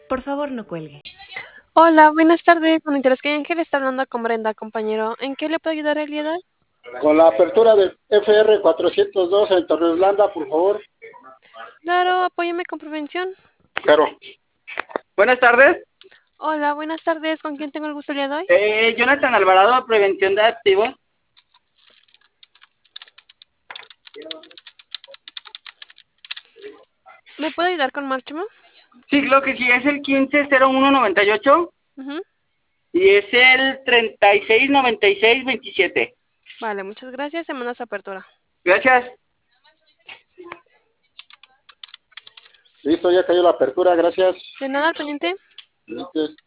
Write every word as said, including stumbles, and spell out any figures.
Por favor, no cuelgue. Hola, buenas tardes. Con interés que Ángel está hablando con Brenda, compañero. ¿En qué le puedo ayudar el día de hoy? Con la apertura del F R cuatrocientos dos en Torreslanda, por favor. Claro, apóyeme con prevención. Claro. Buenas tardes. Hola, buenas tardes. ¿Con quién tengo el gusto el día de hoy? Eh, Jonathan Alvarado, Prevención de Activos. ¿Me puede ayudar con Máximo? Sí, lo que sí, es el quince cero uno noventa y ocho Ujú. y es el treinta y seis noventa y seis veintisiete. Vale, muchas gracias. Se manda su apertura. Gracias. Listo, ya cayó la apertura, gracias. ¿De nada al pendiente? Gracias.